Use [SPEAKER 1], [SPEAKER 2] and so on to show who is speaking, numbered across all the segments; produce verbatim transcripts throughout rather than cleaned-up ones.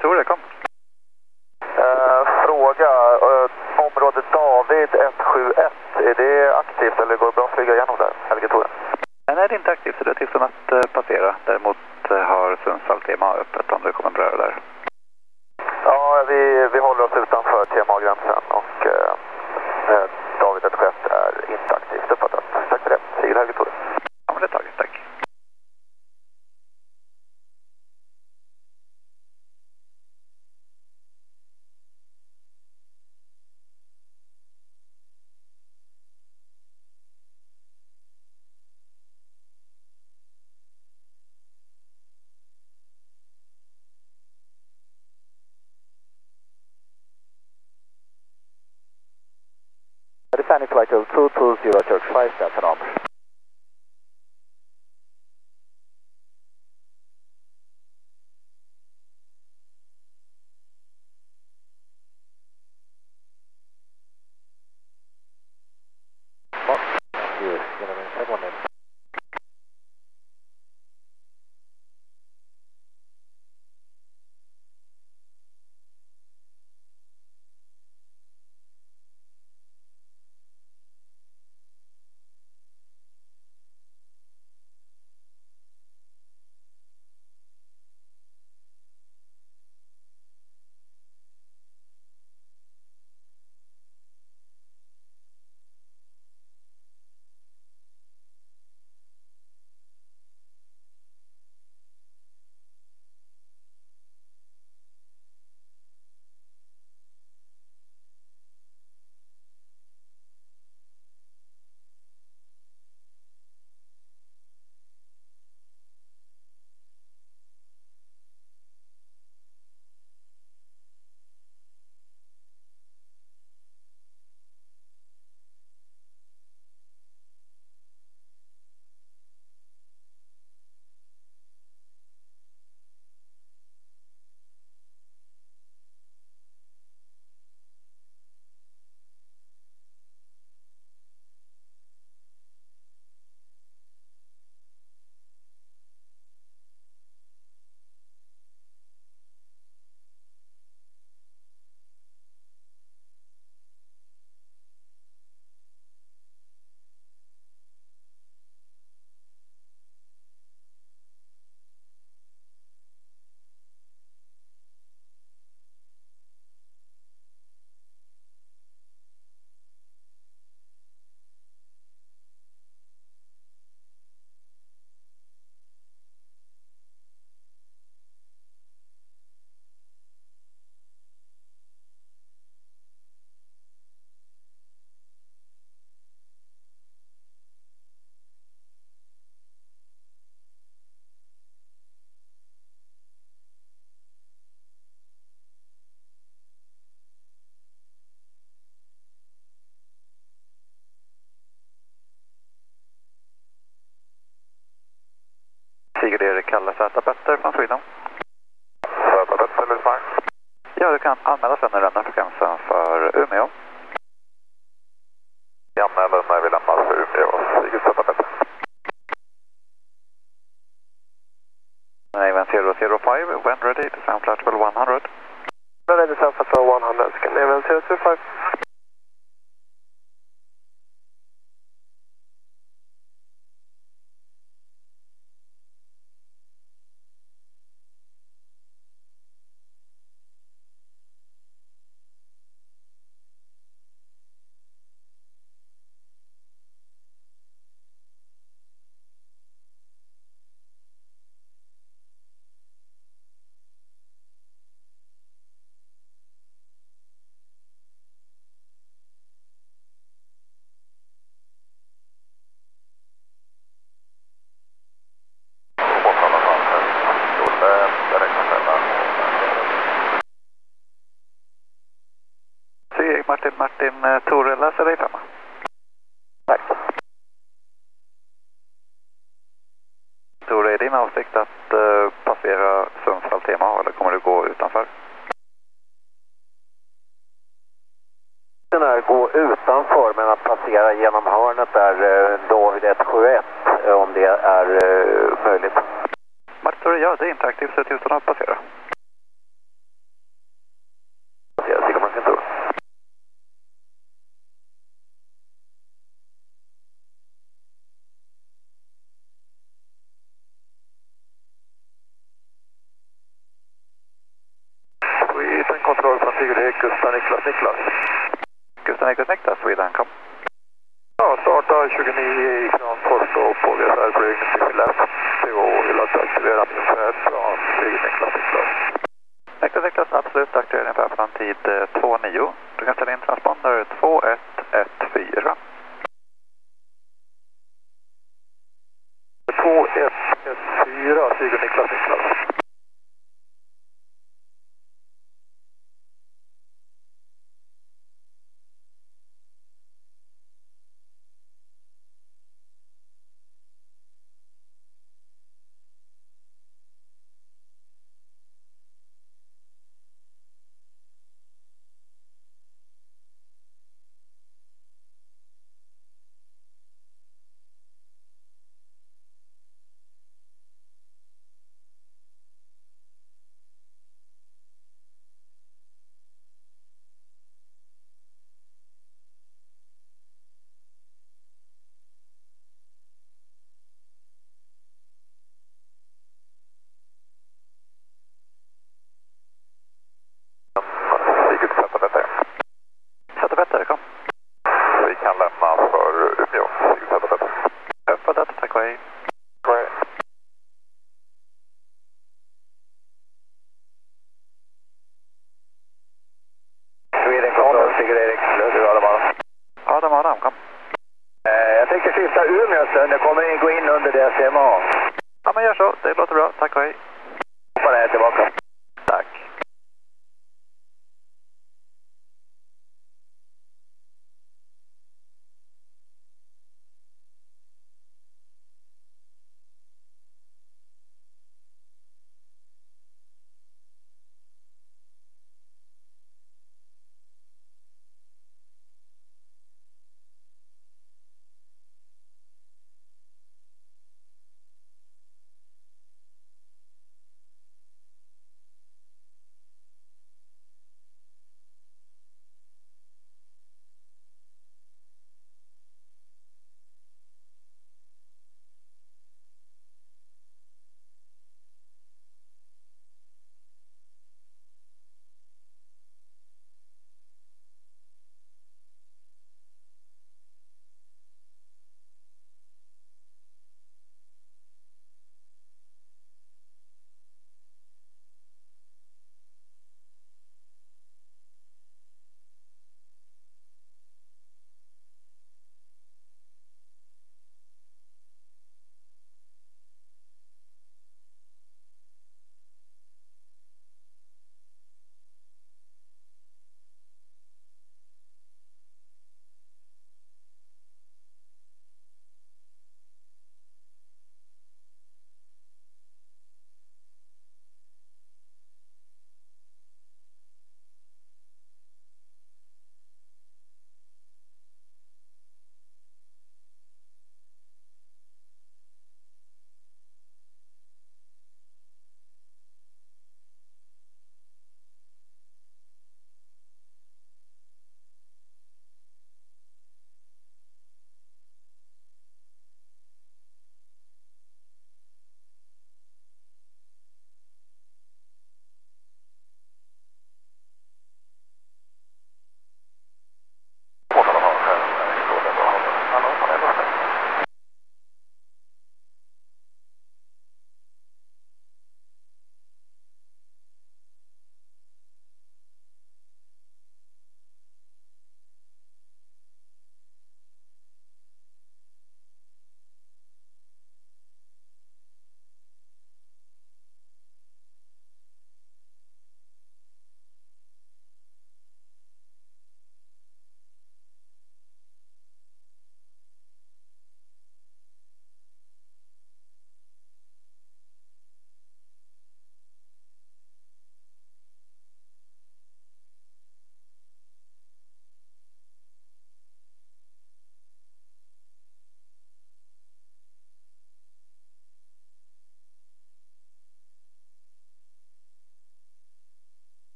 [SPEAKER 1] Tor, kom.
[SPEAKER 2] Uh, fråga, uh, området David ett sju ett, är det aktivt eller går det bra att flyga igenom där, Helge Tor?
[SPEAKER 1] Nej, det är inte aktivt, så det är tillstånd att uh, passera. Däremot uh, har Sundsvall T M A öppet om det kommer bröder där.
[SPEAKER 2] Ja, vi, vi håller oss utanför T M A-gränsen och uh, uh, David ett sju ett är inte aktivt uppfattat. Tack för det, Sigurd Helge Tor.
[SPEAKER 1] Ja, men det är taget, tack.
[SPEAKER 3] Panic flight two two zero church five, that's an number. Yes, gentlemen, someone in.
[SPEAKER 1] Sigurd Erik Kalle Z Petter från Sweden.
[SPEAKER 2] Z Petter, lyssnar.
[SPEAKER 1] Ja, du kan anmäla sen när den frekvensen för Umeå.
[SPEAKER 2] Vi anmäler när vi lämnar för Umeå. Sigurd Z Petter.
[SPEAKER 1] Naven zero zero five, when ready to sound flight one hundred.
[SPEAKER 2] Ready to sound flight one hundred, Naven zero zero five.
[SPEAKER 1] Martin, Martin, Tore, läser dig femma.
[SPEAKER 2] Tack.
[SPEAKER 1] Tore, är din avsikt att uh, passera Sundsvall T M A eller kommer du gå utanför?
[SPEAKER 3] Den är gå utanför, men att passera genom hörnet där uh, David ett sju ett uh, om det är uh, möjligt.
[SPEAKER 1] Martin, Tore, ja, det är inte aktivt så tillstånd att passera.
[SPEAKER 2] Gustav Niklas Niklas.
[SPEAKER 1] Gustav Niklas Niklas, Sweden, kom.
[SPEAKER 2] Ja, starta tjugonio i Kramfors och på V S R-flygning till Skellefteå och vill att aktivera min färdplan till Niklas Niklas.
[SPEAKER 1] Niklas Niklas, absolut aktivera din färdplan tid två nio. Du kan ställa in transponder två ett ett fyra.
[SPEAKER 2] två ett ett fyra, Sigurd Niklas Niklas. Sigurd Zäta-Petter.
[SPEAKER 1] Zäta-Petter, kom.
[SPEAKER 2] Vi kan lämna för Umeå, Sigurd Zäta-Petter.
[SPEAKER 1] Uppfattat, tack och hej.
[SPEAKER 2] Nej.
[SPEAKER 3] Sweden Control, Sigurd Erik, du Adam Adam.
[SPEAKER 1] Adam Adam, kom.
[SPEAKER 3] Eh, jag tänkte skifta Umeå sen, det kommer gå in under D C M A.
[SPEAKER 1] Ja, men gör så, det låter bra, tack och hej.
[SPEAKER 3] Hoppa det tillbaka.
[SPEAKER 1] Tack.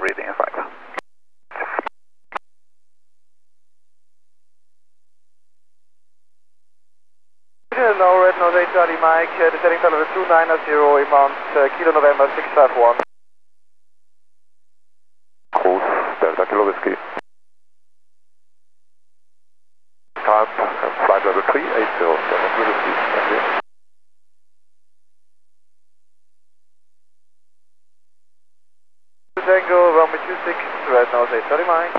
[SPEAKER 1] reading in five.
[SPEAKER 2] Now red nose eight Charlie Mike, uh, descending telemeter two nine zero, inbound uh, Kilo November six five one.
[SPEAKER 4] Cruise, Delta Kilo Whiskey. Time, uh, flight level three eight zero, Delta Kilo Whiskey, thank you.
[SPEAKER 2] Tango, runway two six, red nose eight Charlie Mike.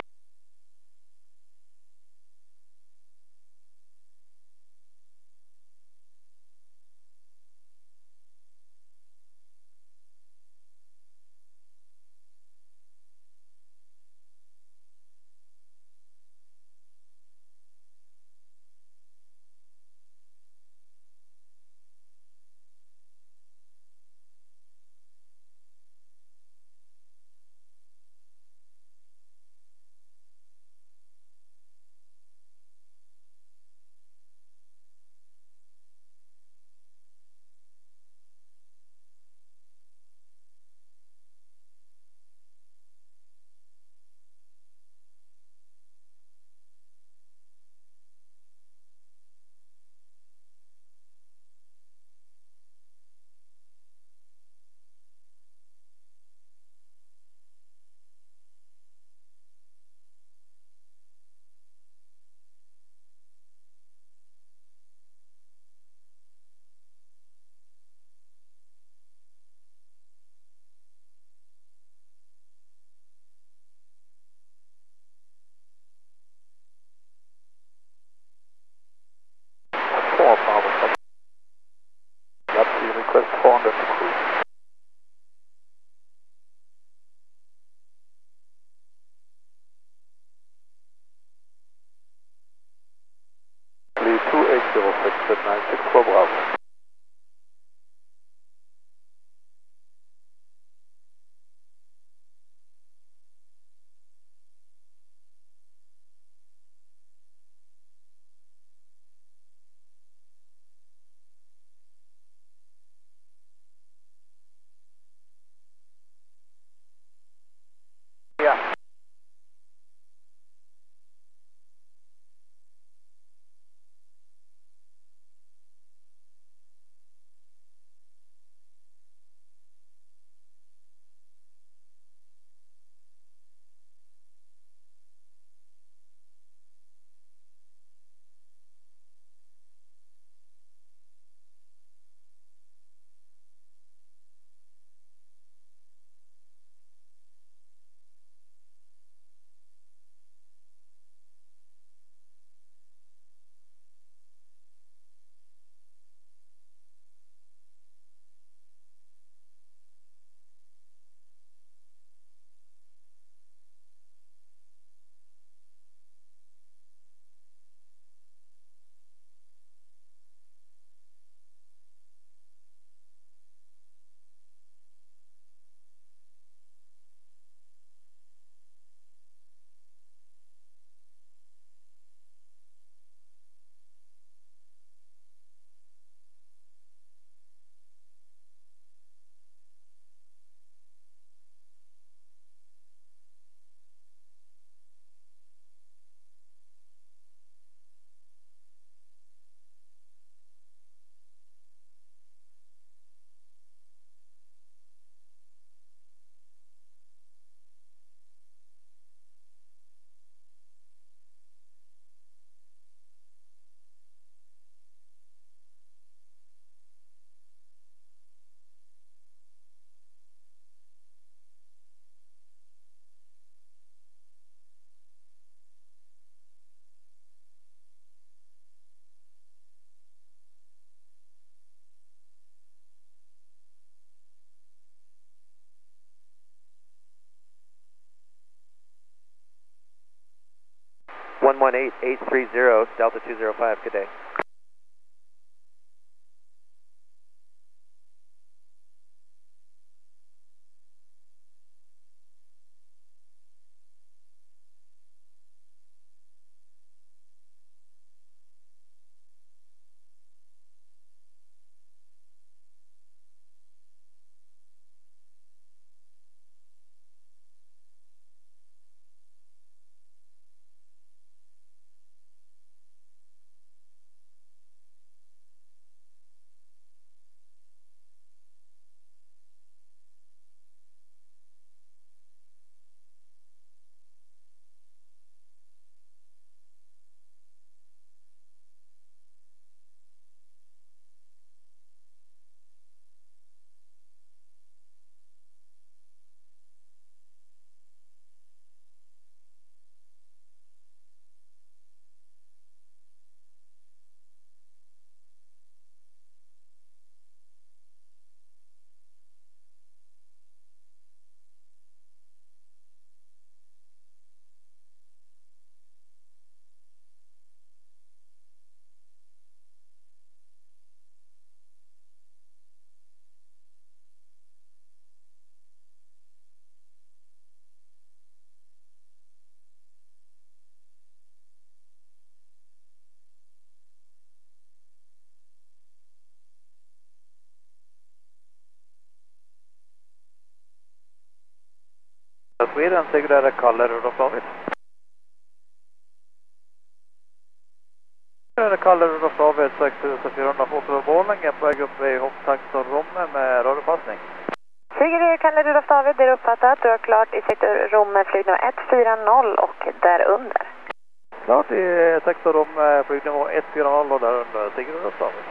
[SPEAKER 4] Four Bravo, that's the request four hundred to cruise. Lee two eight zero six at nine six four Bravo.
[SPEAKER 2] Yeah.
[SPEAKER 3] one one eight eight three zero, Delta two zero five, good day.
[SPEAKER 1] Sweden, Sigurd Kalle, Rudolf David. Sigurd Kalle, Rudolf David, sex tusen fyrahundra fotboll och Borlänge på väg upp i hopptakt och Romme med radiopassning.
[SPEAKER 5] Sigurd Kalle, Rudolf David, det är uppfattat. Du har klart i sektor Romme, flygnivå ett fyra noll och därunder.
[SPEAKER 1] Klart i sektor Romme, flygnivå ett fyra noll och därunder, Sigurd Rudolf David.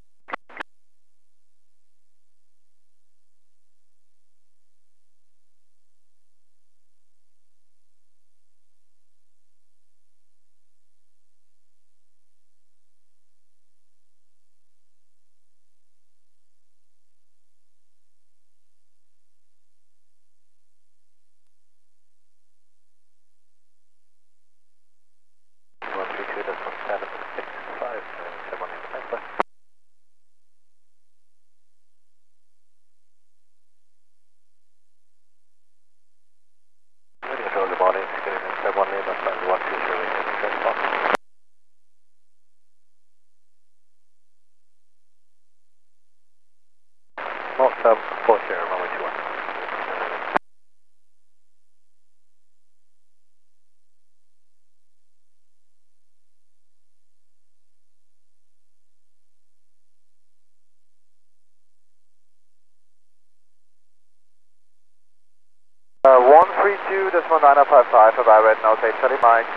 [SPEAKER 2] Uh, one three two, decimal nine five five, about red nose eight, Charlie Mike.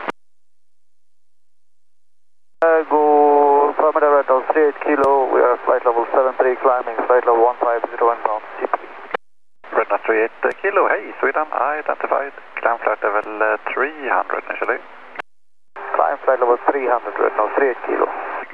[SPEAKER 2] Uh, go, perimeter red nose three eight kilo, we are flight level seven three climbing, flight level one five zero inbound, C P.
[SPEAKER 1] Red nose three eight kilo, hey, Sweden, identified, climb flight level uh, three hundred initially.
[SPEAKER 2] Climb flight level three hundred, red nose three eight kilo.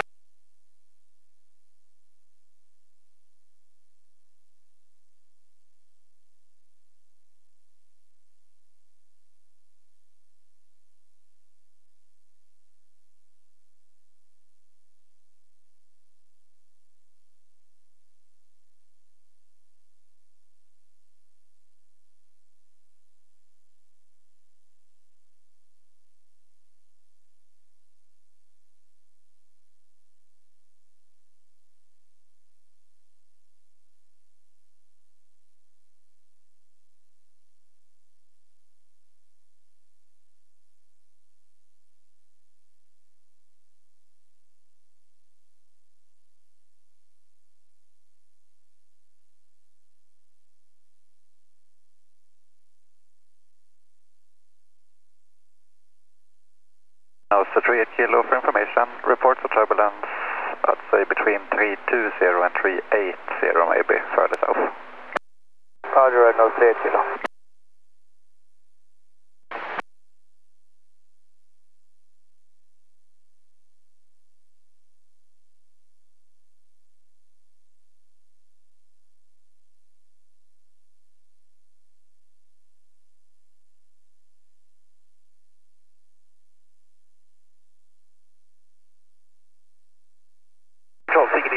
[SPEAKER 1] Nose three eight kilo for information, report for turbulence, I'd say between three two zero and three eight zero maybe, further south.
[SPEAKER 2] Roger, red nose three eight kilo.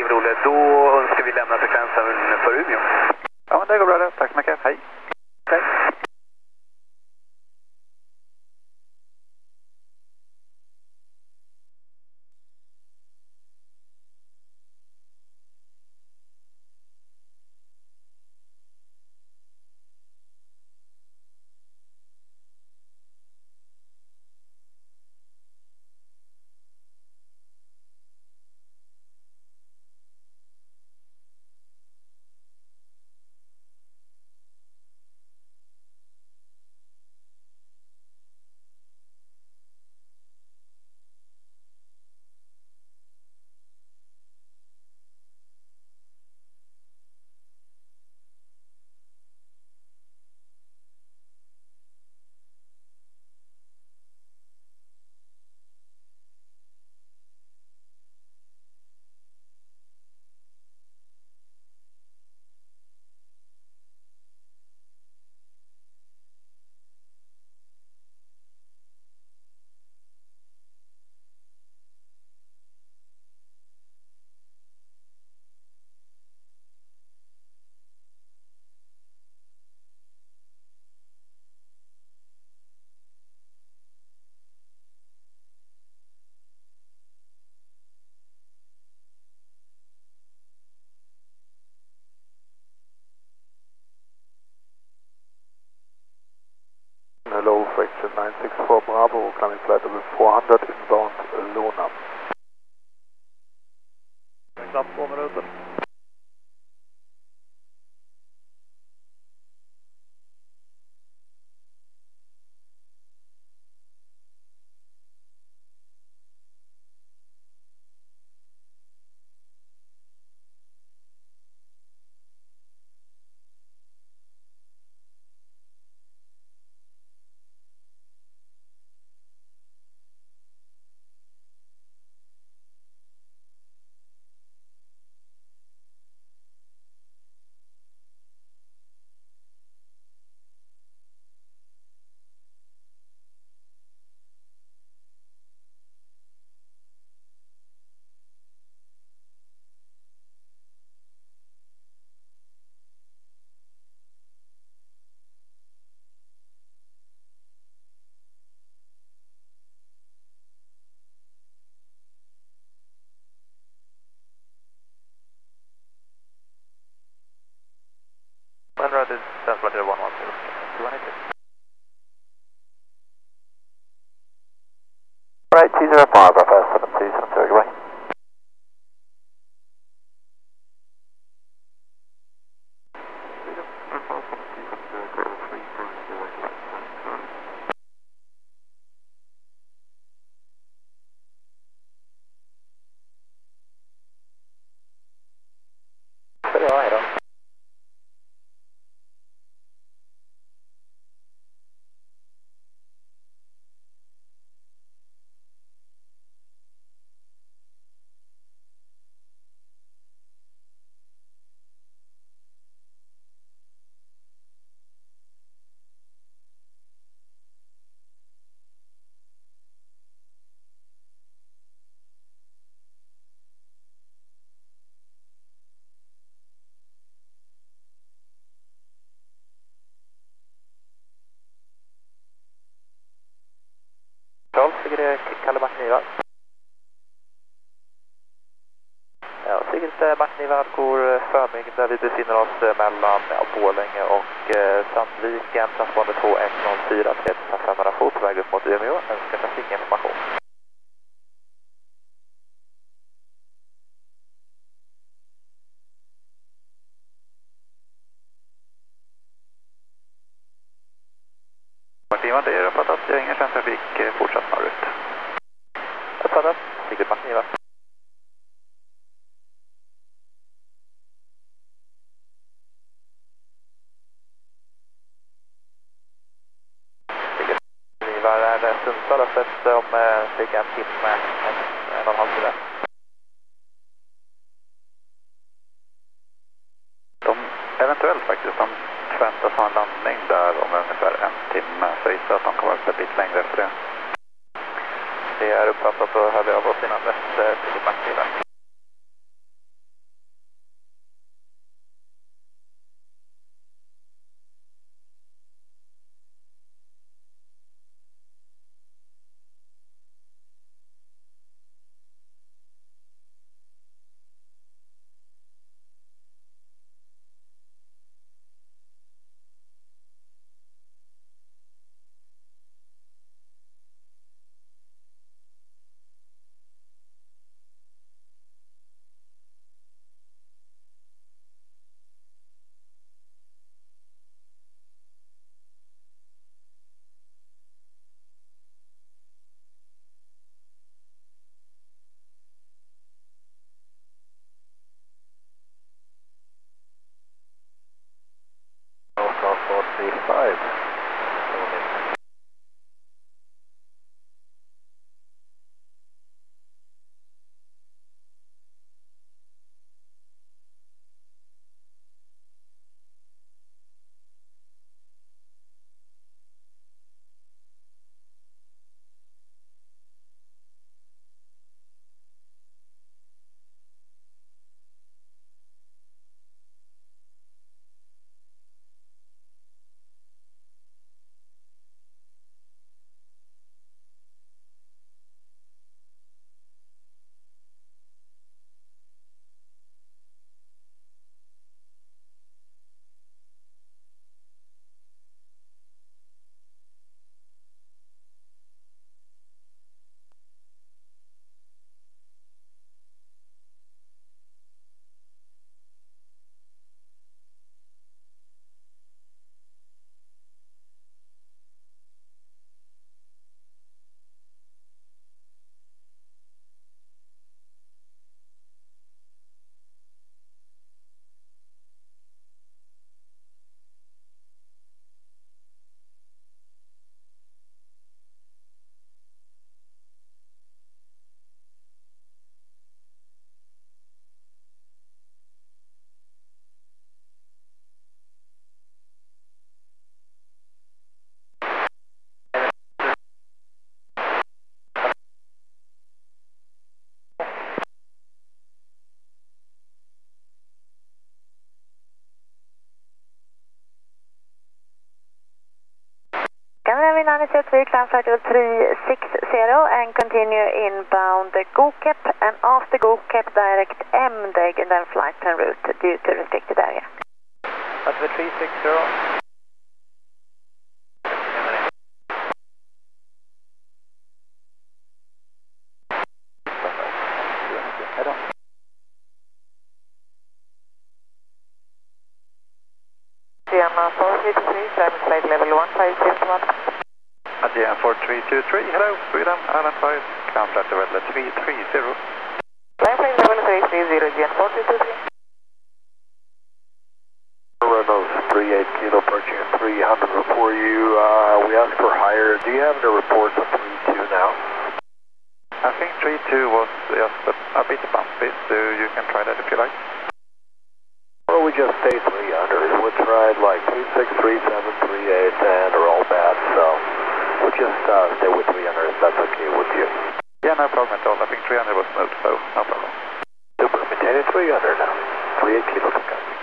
[SPEAKER 3] Då ska vi lämna frekvensen för Umeå.
[SPEAKER 1] Ja, men det går bra det. Tack så mycket. Hej.
[SPEAKER 3] Tack.
[SPEAKER 4] Horizon nine six four Bravo, climbing flight level four hundred inbound Luna.
[SPEAKER 2] Knappt två minuter. When ready, Central Flight one one zero. two one eight.
[SPEAKER 3] Right, two zero five, Bravo seven two seven two, away. Ja, hej då. Charles, Sigrid Kalle Martinivar. Ja, Sigrid Martinivar går förmig där vi befinner oss mellan ja, Borlänge och eh, Sandviken, transponder två ett noll fyra, tre tusen femhundra fot på väg upp mot Umeå, önskar trafikinformation.
[SPEAKER 1] Martinivar, det är uppfattat. Jag har ingen kärntrafik fortsatt norrut.
[SPEAKER 2] Uppfattat, Sigrid Martinivar. Martinivar är Sundsvall öppet om eh, cirka en timme, en, en och en halv timme.
[SPEAKER 1] De eventuellt faktiskt, de förväntas ha en landning där om ungefär en timme. Så jag gissar att de kommer upp lite längre efter det.
[SPEAKER 2] Det är uppfattat och hörde av oss innan dess till Martinivar.
[SPEAKER 5] zero three, climb flight level three six zero and continue inbound Gokep and after Gokep direct M D E G and then flight en route due to restricted area.
[SPEAKER 3] That's the three six zero.
[SPEAKER 6] Sienna four three two three, climbing flight level one five zero one.
[SPEAKER 1] Adrian four three two three, hello, Sweden, Island five, climb flight level three three zero.
[SPEAKER 6] Climb flight level three three zero, Adrian four three two three.
[SPEAKER 2] Renault three eight kilo approaching at three hundred before you. Uh, we asked for higher. Do you have any reports of three two now?
[SPEAKER 1] I think three two was just a, a bit bumpy, so you can try that if you like.
[SPEAKER 2] Well, we just stay three hundred. We tried like three six, three seven, three eight, and they're all bad, so we'll just uh, stay with three hundred if that's okay with you.
[SPEAKER 1] Yeah, no problem at all. I think three hundred was moved, so no problem.
[SPEAKER 2] Super, maintain it three hundred now. three eight kilo, okay.